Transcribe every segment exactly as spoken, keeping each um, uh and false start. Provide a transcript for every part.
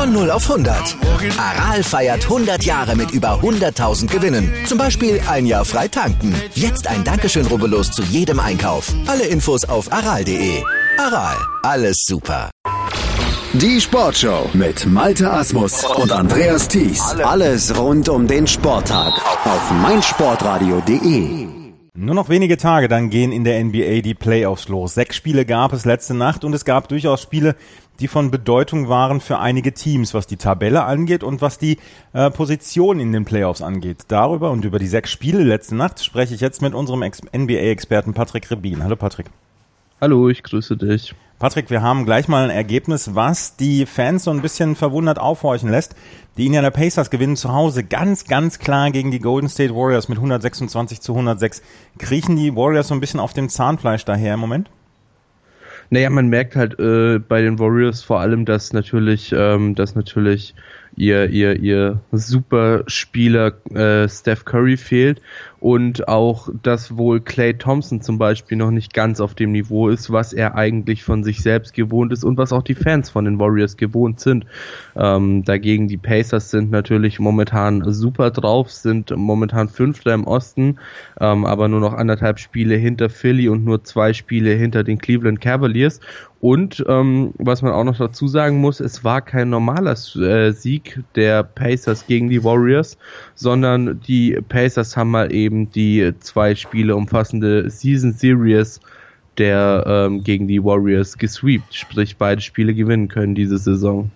Von null auf hundert. Aral feiert hundert Jahre mit über hunderttausend Gewinnen. Zum Beispiel ein Jahr frei tanken. Jetzt ein Dankeschön, rubbellos zu jedem Einkauf. Alle Infos auf aral punkt de. Aral, alles super. Die Sportshow mit Malte Asmus und Andreas Thies. Alles rund um den Sporttag auf meinsportradio punkt de. Nur noch wenige Tage, dann gehen in der N B A die Playoffs los. Sechs Spiele gab es letzte Nacht und es gab durchaus Spiele, die von Bedeutung waren für einige Teams, was die Tabelle angeht und was die äh, Position in den Playoffs angeht. Darüber und über die sechs Spiele letzte Nacht spreche ich jetzt mit unserem Ex- N B A-Experten Patrick Rebin. Hallo Patrick. Hallo, ich grüße dich. Patrick, wir haben gleich mal ein Ergebnis, was die Fans so ein bisschen verwundert aufhorchen lässt. Die Indiana Pacers gewinnen zu Hause ganz, ganz klar gegen die Golden State Warriors mit hundertsechsundzwanzig zu hundertsechs. Kriechen die Warriors so ein bisschen auf dem Zahnfleisch daher im Moment? Naja, man merkt halt äh, bei den Warriors vor allem, dass natürlich, ähm, dass natürlich ihr ihr ihr Superspieler äh, Steph Curry fehlt und auch, dass wohl Klay Thompson zum Beispiel noch nicht ganz auf dem Niveau ist, was er eigentlich von sich selbst gewohnt ist und was auch die Fans von den Warriors gewohnt sind. Ähm, dagegen die Pacers sind natürlich momentan super drauf, sind momentan Fünfter im Osten, ähm, aber nur noch anderthalb Spiele hinter Philly und nur zwei Spiele hinter den Cleveland Cavaliers. Und ähm, was man auch noch dazu sagen muss, es war kein normaler äh, Sieg der Pacers gegen die Warriors, sondern die Pacers haben mal eben die zwei Spiele umfassende Season Series der ähm, gegen die Warriors gesweept, sprich beide Spiele gewinnen können diese Saison.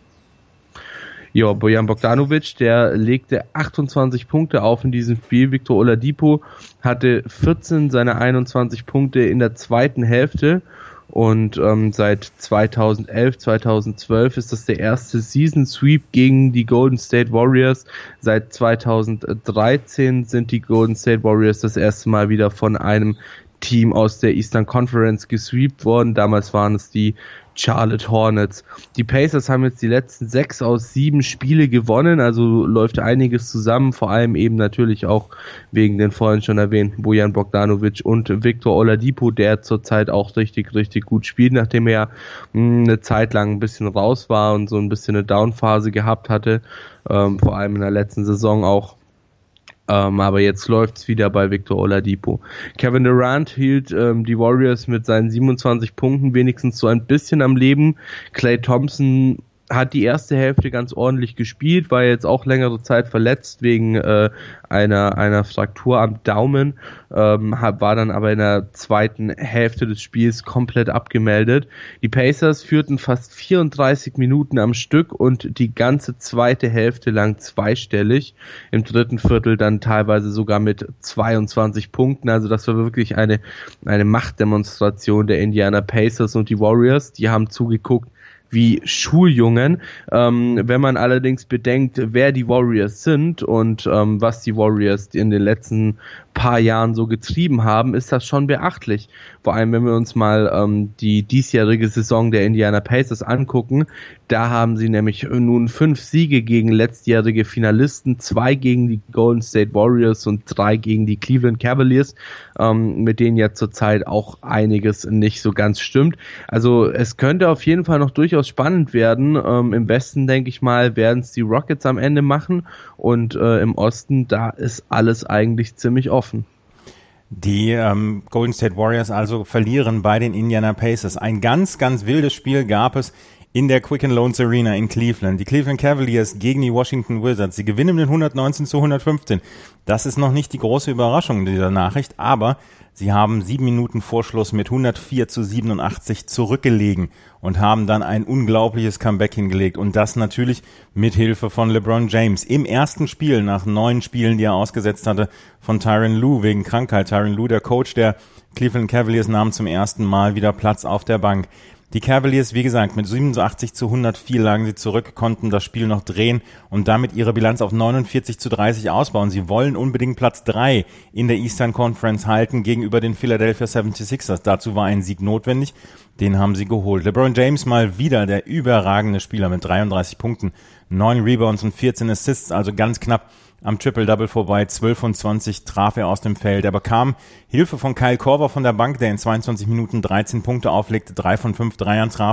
Ja, Bojan Bogdanovic, der legte achtundzwanzig Punkte auf in diesem Spiel. Victor Oladipo hatte vierzehn seiner einundzwanzig Punkte in der zweiten Hälfte. Und ähm, seit zweitausendelf, zweitausendzwölf ist das der erste Season Sweep gegen die Golden State Warriors. Seit zweitausenddreizehn sind die Golden State Warriors das erste Mal wieder von einem Team aus der Eastern Conference gesweept worden. Damals waren es die Charlotte Hornets. Die Pacers haben jetzt die letzten sechs aus sieben Spiele gewonnen, also läuft einiges zusammen, vor allem eben natürlich auch wegen den vorhin schon erwähnten Bojan Bogdanovic und Victor Oladipo, der zurzeit auch richtig, richtig gut spielt, nachdem er mh, eine Zeit lang ein bisschen raus war und so ein bisschen eine Downphase gehabt hatte, ähm, vor allem in der letzten Saison auch. Um, aber jetzt läuft's wieder bei Victor Oladipo. Kevin Durant hielt ähm, die Warriors mit seinen siebenundzwanzig Punkten wenigstens so ein bisschen am Leben. Klay Thompson hat die erste Hälfte ganz ordentlich gespielt, war jetzt auch längere Zeit verletzt wegen äh, einer einer Fraktur am Daumen, ähm, war dann aber in der zweiten Hälfte des Spiels komplett abgemeldet. Die Pacers führten fast vierunddreißig Minuten am Stück und die ganze zweite Hälfte lang zweistellig, im dritten Viertel dann teilweise sogar mit zweiundzwanzig Punkten, also das war wirklich eine eine Machtdemonstration der Indiana Pacers und die Warriors, die haben zugeguckt wie Schuljungen. Ähm, wenn man allerdings bedenkt, wer die Warriors sind und ähm, was die Warriors in den letzten paar Jahren so getrieben haben, ist das schon beachtlich. Vor allem, wenn wir uns mal ähm, die diesjährige Saison der Indiana Pacers angucken, da haben sie nämlich nun fünf Siege gegen letztjährige Finalisten, zwei gegen die Golden State Warriors und drei gegen die Cleveland Cavaliers, ähm, mit denen ja zurzeit auch einiges nicht so ganz stimmt. Also es könnte auf jeden Fall noch durchaus spannend werden. Ähm, im Westen, denke ich mal, werden es die Rockets am Ende machen und äh, im Osten, da ist alles eigentlich ziemlich offen. Die ähm, Golden State Warriors also verlieren bei den Indiana Pacers. Ein ganz, ganz wildes Spiel gab es in der Quicken Loans Arena in Cleveland. Die Cleveland Cavaliers gegen die Washington Wizards. Sie gewinnen mit hundertneunzehn zu hundertfünfzehn. Das ist noch nicht die große Überraschung dieser Nachricht, aber sie haben sieben Minuten vor Schluss mit hundertvier zu siebenundachtzig zurückgelegen und haben dann ein unglaubliches Comeback hingelegt und das natürlich mit Hilfe von LeBron James. Im ersten Spiel nach neun Spielen, die er ausgesetzt hatte, von Tyronn Lue wegen Krankheit. Tyronn Lue, der Coach der Cleveland Cavaliers, nahm zum ersten Mal wieder Platz auf der Bank. Die Cavaliers, wie gesagt, mit siebenundachtzig zu hundertvier lagen sie zurück, konnten das Spiel noch drehen und damit ihre Bilanz auf neunundvierzig zu dreißig ausbauen. Sie wollen unbedingt Platz drei in der Eastern Conference halten gegenüber den Philadelphia seventy-sixers. Dazu war ein Sieg notwendig, den haben sie geholt. LeBron James mal wieder der überragende Spieler mit dreiunddreißig Punkten, neun Rebounds und vierzehn Assists, also ganz knapp am Triple-Double vorbei, zwölf von zwanzig traf er aus dem Feld. Er bekam Hilfe von Kyle Korver von der Bank, der in zweiundzwanzig Minuten dreizehn Punkte auflegte, drei von fünf Dreiern traf.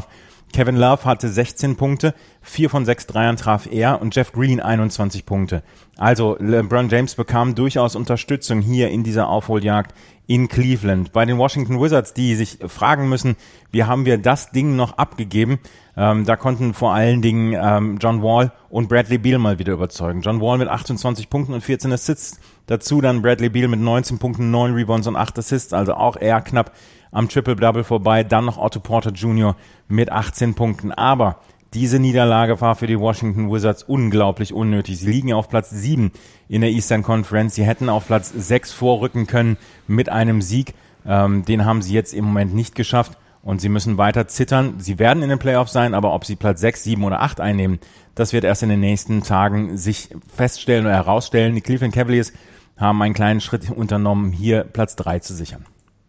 Kevin Love hatte sechzehn Punkte, vier von sechs Dreiern traf er und Jeff Green einundzwanzig Punkte. Also LeBron James bekam durchaus Unterstützung hier in dieser Aufholjagd in Cleveland. Bei den Washington Wizards, die sich fragen müssen, wie haben wir das Ding noch abgegeben? Ähm, da konnten vor allen Dingen ähm, John Wall und Bradley Beal mal wieder überzeugen. John Wall mit achtundzwanzig Punkten und vierzehn Assists. Dazu dann Bradley Beal mit neunzehn Punkten, neun Rebounds und acht Assists, also auch eher knapp am Triple-Double vorbei. Dann noch Otto Porter Junior mit achtzehn Punkten. Aber diese Niederlage war für die Washington Wizards unglaublich unnötig. Sie liegen auf Platz sieben in der Eastern Conference. Sie hätten auf Platz sechs vorrücken können mit einem Sieg. Ähm, den haben sie jetzt im Moment nicht geschafft und sie müssen weiter zittern. Sie werden in den Playoffs sein, aber ob sie Platz sechs, sieben oder acht einnehmen, das wird erst in den nächsten Tagen sich feststellen oder herausstellen. Die Cleveland Cavaliers haben einen kleinen Schritt unternommen, hier Platz drei zu sichern.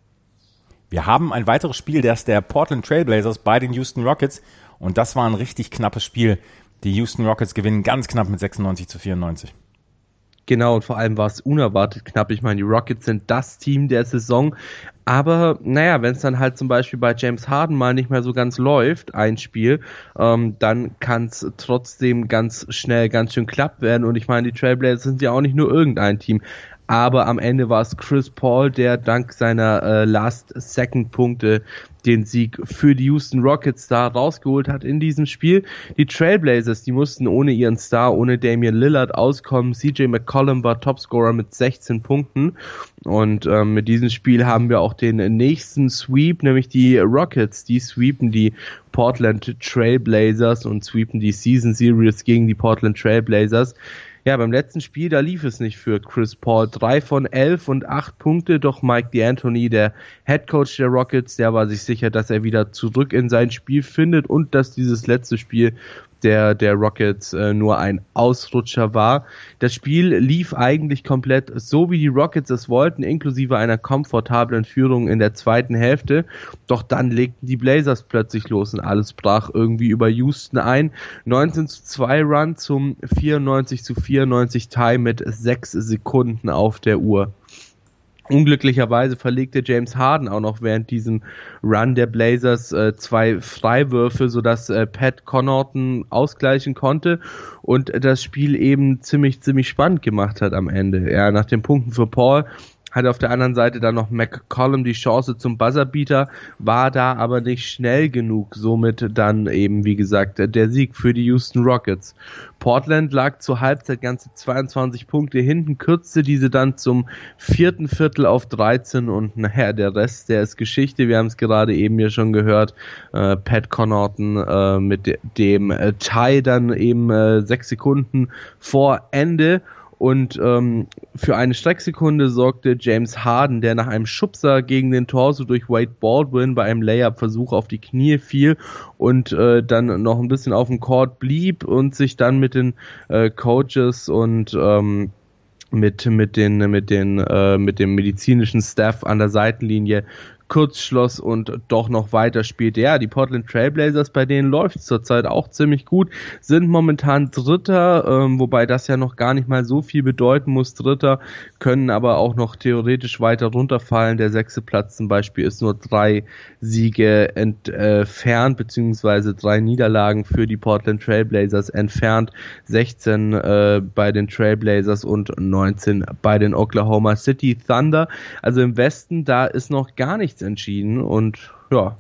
Wir haben ein weiteres Spiel, das der Portland Trail Blazers bei den Houston Rockets, und das war ein richtig knappes Spiel. Die Houston Rockets gewinnen ganz knapp mit sechsundneunzig zu vierundneunzig. Genau, und vor allem war es unerwartet knapp. Ich meine, die Rockets sind das Team der Saison. Aber naja, wenn es dann halt zum Beispiel bei James Harden mal nicht mehr so ganz läuft, ein Spiel, ähm, dann kann es trotzdem ganz schnell ganz schön klapp werden. Und ich meine, die Trailblazers sind ja auch nicht nur irgendein Team. Aber am Ende war es Chris Paul, der dank seiner äh, Last-Second-Punkte den Sieg für die Houston Rockets da rausgeholt hat in diesem Spiel. Die Trailblazers, die mussten ohne ihren Star, ohne Damian Lillard auskommen. C J McCollum war Topscorer mit sechzehn Punkten. Und ähm, mit diesem Spiel haben wir auch den nächsten Sweep, nämlich die Rockets. Die sweepen die Portland Trailblazers und sweepen die Season Series gegen die Portland Trailblazers. Ja, beim letzten Spiel, da lief es nicht für Chris Paul. Drei von elf und acht Punkte, doch Mike D'Antoni, der Headcoach der Rockets, der war sich sicher, dass er wieder zurück in sein Spiel findet und dass dieses letzte Spiel der der Rockets äh, nur ein Ausrutscher war. Das Spiel lief eigentlich komplett so, wie die Rockets es wollten, inklusive einer komfortablen Führung in der zweiten Hälfte. Doch dann legten die Blazers plötzlich los und alles brach irgendwie über Houston ein. neunzehn zu zwei Run zum vierundneunzig zu vierundneunzig Tie mit sechs Sekunden auf der Uhr. Unglücklicherweise verlegte James Harden auch noch während diesem Run der Blazers äh, zwei Freiwürfe, sodass äh, Pat Connaughton ausgleichen konnte und das Spiel eben ziemlich, ziemlich spannend gemacht hat am Ende. Ja, nach den Punkten für Paul hatte auf der anderen Seite dann noch McCollum die Chance zum Buzzerbeater, war da aber nicht schnell genug, somit dann eben, wie gesagt, der Sieg für die Houston Rockets. Portland lag zur Halbzeit ganze zweiundzwanzig Punkte hinten, kürzte diese dann zum vierten Viertel auf dreizehn und naja, der Rest, der ist Geschichte, wir haben es gerade eben ja schon gehört, äh, Pat Connaughton äh, mit de- dem äh, Tie dann eben äh, sechs Sekunden vor Ende. Und ähm, für eine Strecksekunde sorgte James Harden, der nach einem Schubser gegen den Torso durch Wade Baldwin bei einem Layup-Versuch auf die Knie fiel und äh, dann noch ein bisschen auf dem Court blieb und sich dann mit den äh, Coaches und ähm, mit mit den mit den äh, mit dem medizinischen Staff an der Seitenlinie kurz schloss und doch noch weiter spielte. Ja, die Portland Trailblazers, bei denen läuft es zurzeit auch ziemlich gut, sind momentan Dritter, ähm, wobei das ja noch gar nicht mal so viel bedeuten muss. Dritter, können aber auch noch theoretisch weiter runterfallen. Der sechste Platz zum Beispiel ist nur drei Siege entfernt, beziehungsweise drei Niederlagen für die Portland Trailblazers entfernt. sechzehn äh, bei den Trailblazers und neunzehn bei den Oklahoma City Thunder. Also im Westen, da ist noch gar nichts entschieden und ja,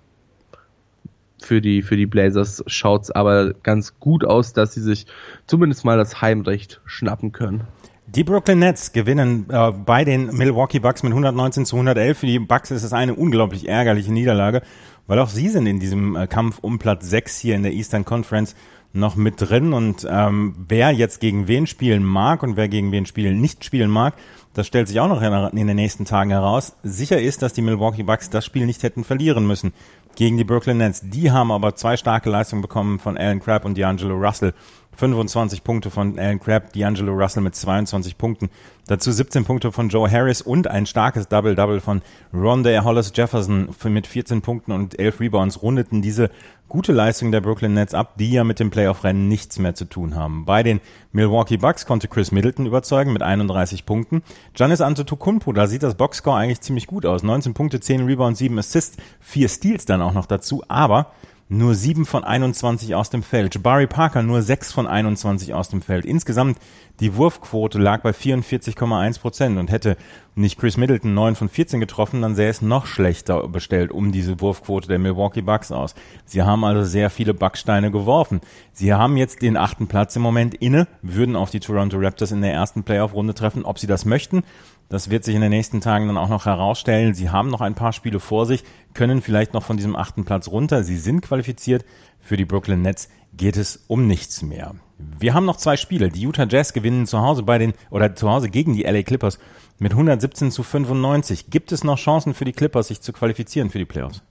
für die für die Blazers schaut's aber ganz gut aus, dass sie sich zumindest mal das Heimrecht schnappen können. Die Brooklyn Nets gewinnen äh, bei den Milwaukee Bucks mit hundertneunzehn zu hundertelf. Für die Bucks ist es eine unglaublich ärgerliche Niederlage, weil auch sie sind in diesem äh, Kampf um Platz sechs hier in der Eastern Conference noch mit drin und ähm, wer jetzt gegen wen spielen mag und wer gegen wen spielen nicht spielen mag, das stellt sich auch noch in den nächsten Tagen heraus. Sicher ist, dass die Milwaukee Bucks das Spiel nicht hätten verlieren müssen gegen die Brooklyn Nets. Die haben aber zwei starke Leistungen bekommen von Allen Crabbe und D'Angelo Russell. fünfundzwanzig Punkte von Allen Crabbe, D'Angelo Russell mit zweiundzwanzig Punkten. Dazu siebzehn Punkte von Joe Harris und ein starkes Double-Double von Rondé Hollis Jefferson mit vierzehn Punkten und elf Rebounds rundeten diese gute Leistung der Brooklyn Nets ab, die ja mit dem Playoff-Rennen nichts mehr zu tun haben. Bei den Milwaukee Bucks konnte Chris Middleton überzeugen mit einunddreißig Punkten. Giannis Antetokounmpo, da sieht das Boxscore eigentlich ziemlich gut aus. neunzehn Punkte, zehn Rebounds, sieben Assists, vier Steals dann auch noch dazu, aber nur sieben von einundzwanzig aus dem Feld. Jabari Parker nur sechs von einundzwanzig aus dem Feld. Insgesamt die Wurfquote lag bei vierundvierzig Komma eins Prozent und hätte nicht Chris Middleton neun von vierzehn getroffen, dann sähe es noch schlechter bestellt um diese Wurfquote der Milwaukee Bucks aus. Sie haben also sehr viele Backsteine geworfen. Sie haben jetzt den achten Platz im Moment inne, würden auf die Toronto Raptors in der ersten Playoff-Runde treffen. Ob sie das möchten, das wird sich in den nächsten Tagen dann auch noch herausstellen. Sie haben noch ein paar Spiele vor sich, können vielleicht noch von diesem achten Platz runter. Sie sind qualifiziert. Für die Brooklyn Nets geht es um nichts mehr. Wir haben noch zwei Spiele. Die Utah Jazz gewinnen zu Hause bei den, oder zu Hause gegen die L A Clippers mit hundertsiebzehn zu fünfundneunzig. Gibt es noch Chancen für die Clippers, sich zu qualifizieren für die Playoffs?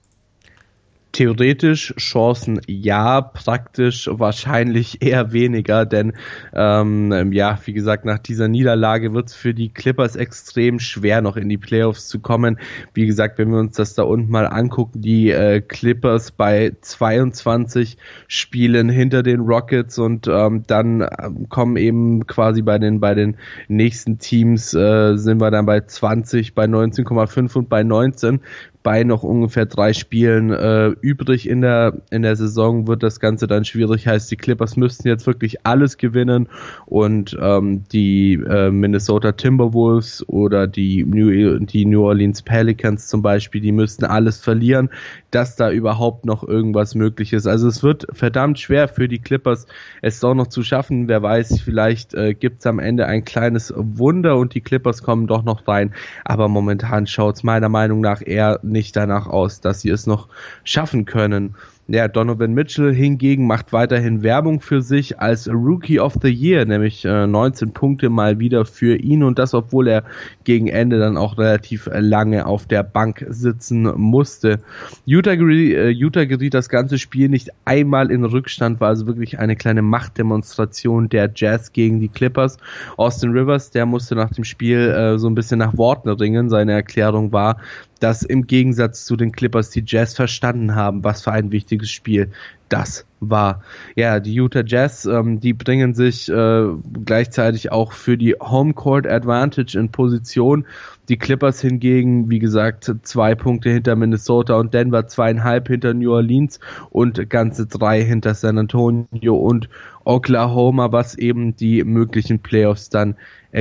Theoretisch Chancen ja, praktisch wahrscheinlich eher weniger, denn ähm, ja, wie gesagt, nach dieser Niederlage wird es für die Clippers extrem schwer, noch in die Playoffs zu kommen. Wie gesagt, wenn wir uns das da unten mal angucken, die äh, Clippers bei zweiundzwanzig Spielen hinter den Rockets und ähm, dann äh, kommen eben quasi bei den bei den nächsten Teams äh, sind wir dann bei zwanzig, bei neunzehn Komma fünf und bei neunzehn. Bei noch ungefähr drei Spielen äh, übrig in der in der Saison wird das Ganze dann schwierig. Heißt, die Clippers müssten jetzt wirklich alles gewinnen und ähm, die äh, Minnesota Timberwolves oder die New, die New Orleans Pelicans zum Beispiel, die müssten alles verlieren, dass da überhaupt noch irgendwas möglich ist. Also es wird verdammt schwer für die Clippers, es doch noch zu schaffen. Wer weiß, vielleicht äh, gibt es am Ende ein kleines Wunder und die Clippers kommen doch noch rein. Aber momentan schaut es meiner Meinung nach eher nicht danach aus, dass sie es noch schaffen können. Ja, Donovan Mitchell hingegen macht weiterhin Werbung für sich als Rookie of the Year, nämlich äh, neunzehn Punkte mal wieder für ihn und das, obwohl er gegen Ende dann auch relativ lange auf der Bank sitzen musste. Utah, äh, Utah geriet das ganze Spiel nicht einmal in Rückstand, war also wirklich eine kleine Machtdemonstration der Jazz gegen die Clippers. Austin Rivers, der musste nach dem Spiel äh, so ein bisschen nach Worten ringen. Seine Erklärung war, dass im Gegensatz zu den Clippers die Jazz verstanden haben, was für ein wichtiges Spiel das war. Ja, die Utah Jazz, ähm, die bringen sich äh, gleichzeitig auch für die Homecourt Advantage in Position. Die Clippers hingegen, wie gesagt, zwei Punkte hinter Minnesota und Denver, zweieinhalb hinter New Orleans und ganze drei hinter San Antonio und Oklahoma, was eben die möglichen Playoffs dann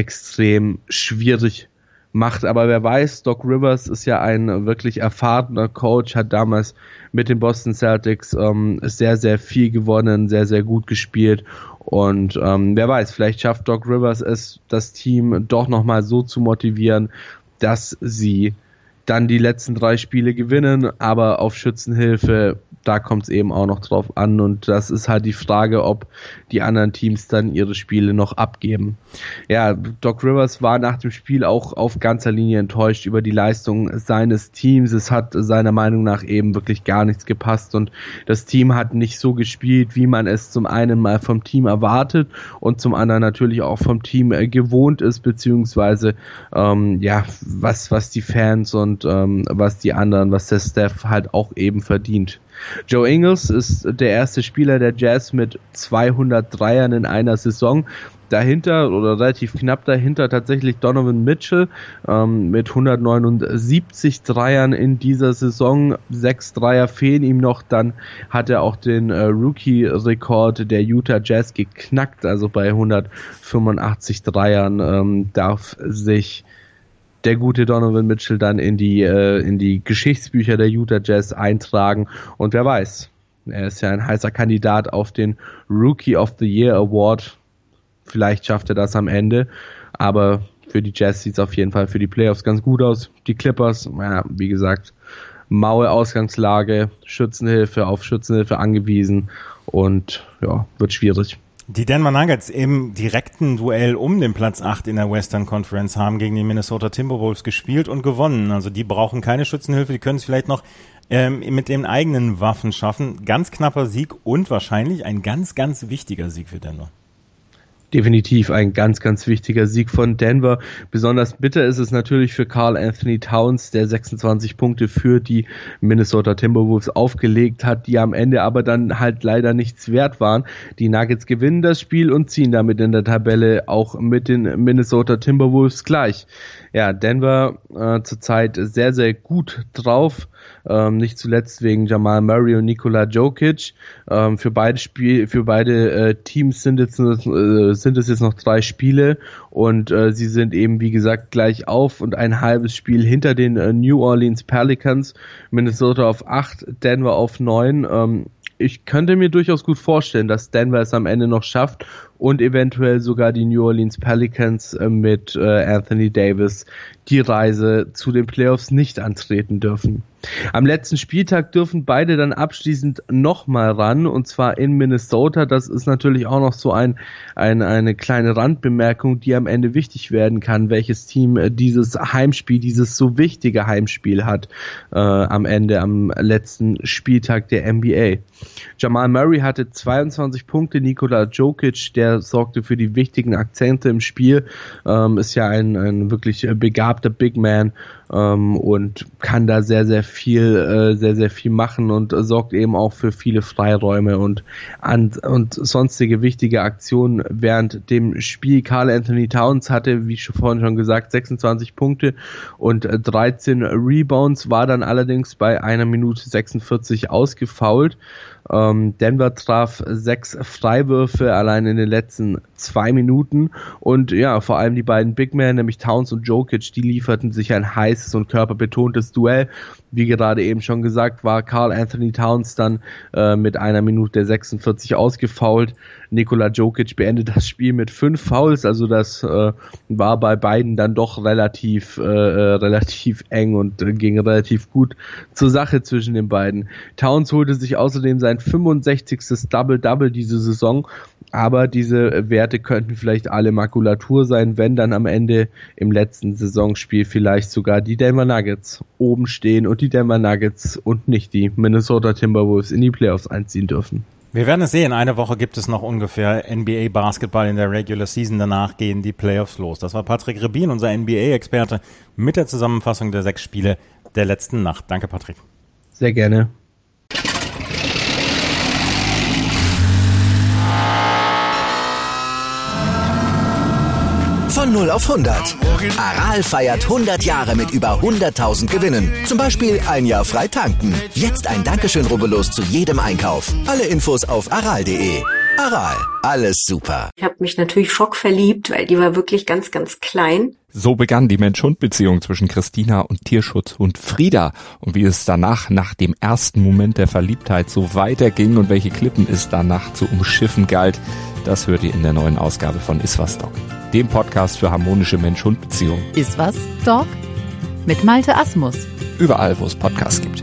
extrem schwierig macht. Aber wer weiß, Doc Rivers ist ja ein wirklich erfahrener Coach, hat damals mit den Boston Celtics ähm, sehr, sehr viel gewonnen, sehr, sehr gut gespielt und ähm, wer weiß, vielleicht schafft Doc Rivers es, das Team doch nochmal so zu motivieren, dass sie dann die letzten drei Spiele gewinnen, aber auf Schützenhilfe, da kommt es eben auch noch drauf an und das ist halt die Frage, ob die anderen Teams dann ihre Spiele noch abgeben. Ja, Doc Rivers war nach dem Spiel auch auf ganzer Linie enttäuscht über die Leistung seines Teams. Es hat seiner Meinung nach eben wirklich gar nichts gepasst und das Team hat nicht so gespielt, wie man es zum einen mal vom Team erwartet und zum anderen natürlich auch vom Team äh, gewohnt ist, beziehungsweise ähm, ja, was, was die Fans und ähm, was die anderen, was der Staff halt auch eben verdient. Joe Ingles ist der erste Spieler der Jazz mit zweihundert Dreiern in einer Saison. Dahinter oder relativ knapp dahinter tatsächlich Donovan Mitchell ähm, mit hundertneunundsiebzig Dreiern in dieser Saison. Sechs Dreier fehlen ihm noch. Dann hat er auch den äh, Rookie-Rekord der Utah Jazz geknackt. Also bei hundertfünfundachtzig Dreiern ähm, darf sich der gute Donovan Mitchell dann in die äh, in die Geschichtsbücher der Utah Jazz eintragen und wer weiß, er ist ja ein heißer Kandidat auf den Rookie of the Year Award, vielleicht schafft er das am Ende, aber für die Jazz sieht es auf jeden Fall für die Playoffs ganz gut aus. Die Clippers, ja, wie gesagt, maue Ausgangslage, Schützenhilfe auf Schützenhilfe angewiesen und ja, wird schwierig. Die Denver Nuggets im direkten Duell um den Platz acht in der Western Conference haben gegen die Minnesota Timberwolves gespielt und gewonnen. Also die brauchen keine Schützenhilfe, die können es vielleicht noch ähm, mit den eigenen Waffen schaffen. Ganz knapper Sieg und wahrscheinlich ein ganz, ganz wichtiger Sieg für Denver. Definitiv ein ganz, ganz wichtiger Sieg von Denver. Besonders bitter ist es natürlich für Karl Anthony Towns, der sechsundzwanzig Punkte für die Minnesota Timberwolves aufgelegt hat, die am Ende aber dann halt leider nichts wert waren. Die Nuggets gewinnen das Spiel und ziehen damit in der Tabelle auch mit den Minnesota Timberwolves gleich. Ja, Denver äh, zurzeit sehr, sehr gut drauf. Ähm, nicht zuletzt wegen Jamal Murray und Nikola Jokic. Ähm, für beide Spiel, für beide äh, Teams sind jetzt äh, sind es jetzt noch drei Spiele und äh, sie sind eben wie gesagt gleich auf und ein halbes Spiel hinter den äh, New Orleans Pelicans. Minnesota auf acht, Denver auf neun. Ähm, ich könnte mir durchaus gut vorstellen, dass Denver es am Ende noch schafft und eventuell sogar die New Orleans Pelicans äh, mit äh, Anthony Davis die Reise zu den Playoffs nicht antreten dürfen. Am letzten Spieltag dürfen beide dann abschließend nochmal ran, und zwar in Minnesota. Das ist natürlich auch noch so ein, ein eine kleine Randbemerkung, die am Ende wichtig werden kann, welches Team dieses Heimspiel, dieses so wichtige Heimspiel hat äh, am Ende, am letzten Spieltag der N B A. Jamal Murray hatte zweiundzwanzig Punkte, Nikola Jokic, der sorgte für die wichtigen Akzente im Spiel, ähm, ist ja ein, ein wirklich begabter Big Man ähm, und kann da sehr, sehr viel, äh, sehr, sehr viel machen und äh, sorgt eben auch für viele Freiräume und, an, und sonstige wichtige Aktionen während dem Spiel. Karl Anthony Towns hatte, wie schon vorhin schon gesagt, sechsundzwanzig Punkte und äh, dreizehn Rebounds, war dann allerdings bei einer Minute sechsundvierzig ausgefoult. Ähm, Denver traf sechs Freiwürfe allein in den letzten zwei Minuten und ja, vor allem die beiden Big Men, nämlich Towns und Jokic, die lieferten sich ein heißes und körperbetontes Duell. Wie gerade eben schon gesagt, war Karl Anthony Towns dann äh, mit einer Minute sechsundvierzig ausgefoult. Nikola Jokic beendet das Spiel mit fünf Fouls, also das äh, war bei beiden dann doch relativ äh, relativ eng und äh, ging relativ gut zur Sache zwischen den beiden. Towns holte sich außerdem sein fünfundsechzigstes Double-Double diese Saison, aber diese Werte könnten vielleicht alle Makulatur sein, wenn dann am Ende im letzten Saisonspiel vielleicht sogar die Denver Nuggets oben stehen und die Denver Nuggets und nicht die Minnesota Timberwolves in die Playoffs einziehen dürfen. Wir werden es sehen. Eine Woche gibt es noch ungefähr N B A-Basketball in der Regular Season. Danach gehen die Playoffs los. Das war Patrick Rebin, unser N B A-Experte, mit der Zusammenfassung der sechs Spiele der letzten Nacht. Danke, Patrick. Sehr gerne. Von null auf hundert. Aral feiert hundert Jahre mit über hunderttausend Gewinnen. Zum Beispiel ein Jahr frei tanken. Jetzt ein Dankeschön, rubbellos zu jedem Einkauf. Alle Infos auf aral punkt de. Aral, alles super. Ich habe mich natürlich schockverliebt, weil die war wirklich ganz, ganz klein. So begann die Mensch-Hund-Beziehung zwischen Christina und Tierschutzhund Frieda. Und wie es danach, nach dem ersten Moment der Verliebtheit, so weiterging und welche Klippen es danach zu umschiffen galt, das hört ihr in der neuen Ausgabe von Iswas Dog, dem Podcast für harmonische Mensch-Hund-Beziehungen. Iswas Dog mit Malte Asmus. Überall, wo es Podcasts gibt.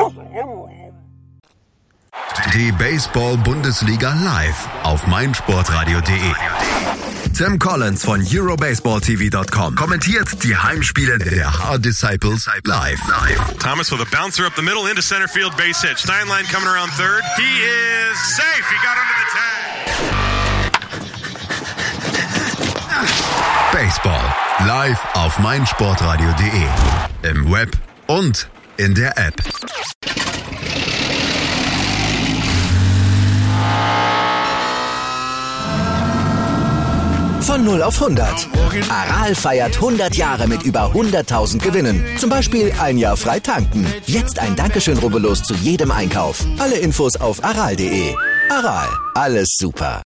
Die Baseball-Bundesliga live auf meinsportradio punkt de. Tim Collins von Eurobaseball T V Punkt com kommentiert die Heimspiele der Hard Disciples live. Thomas with a bouncer up the middle into center field, base hit. Steinlein coming around third. He is safe. He got under the tag. Baseball live auf meinsportradio punkt de. Im Web und in der App. Von null auf hundert. Aral feiert hundert Jahre mit über hunderttausend Gewinnen. Zum Beispiel ein Jahr frei tanken. Jetzt ein Dankeschön, rubbellos zu jedem Einkauf. Alle Infos auf aral punkt de. Aral, alles super.